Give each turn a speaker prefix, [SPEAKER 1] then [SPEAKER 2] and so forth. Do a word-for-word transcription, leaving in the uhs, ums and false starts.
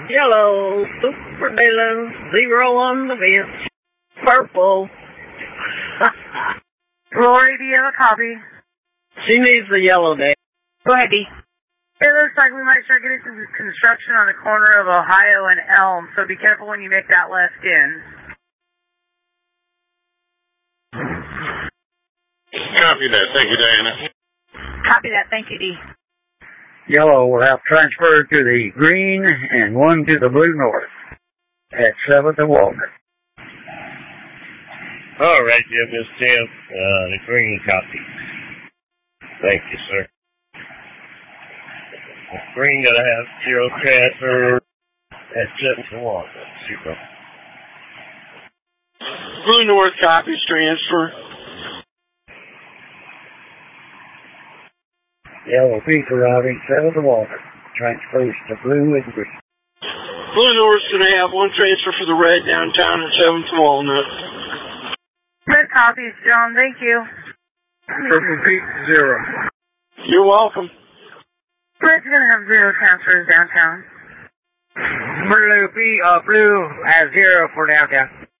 [SPEAKER 1] Yellow, Super Dylan, zero on the bench. Purple.
[SPEAKER 2] Rory, do you have a copy?
[SPEAKER 1] She needs the yellow day.
[SPEAKER 2] Go ahead, D. It looks like we might start getting some construction on the corner of Ohio and Elm, so be careful when you make that left in.
[SPEAKER 3] Copy that. Thank you, Diana.
[SPEAKER 2] Copy that. Thank you, D.
[SPEAKER 4] Yellow will have transferred to the green and one to the blue north at seventh and Walnut.
[SPEAKER 5] All right, Jim, this is Tim. Uh, the green copy. Thank you, sir. The green gonna have zero transfer at seventh and Walnut. Super.
[SPEAKER 3] Blue North copies transfer.
[SPEAKER 4] Yellow peak arriving seventh and Walnut. Transfers to blue and green.
[SPEAKER 3] Blue North's going to have one transfer for the red downtown at seventh and Walnut.
[SPEAKER 2] Red copies, John. Thank you.
[SPEAKER 4] Purple peak zero.
[SPEAKER 3] You're welcome.
[SPEAKER 2] Red's going to have zero transfers downtown.
[SPEAKER 4] Blue peak, uh, blue has zero for downtown.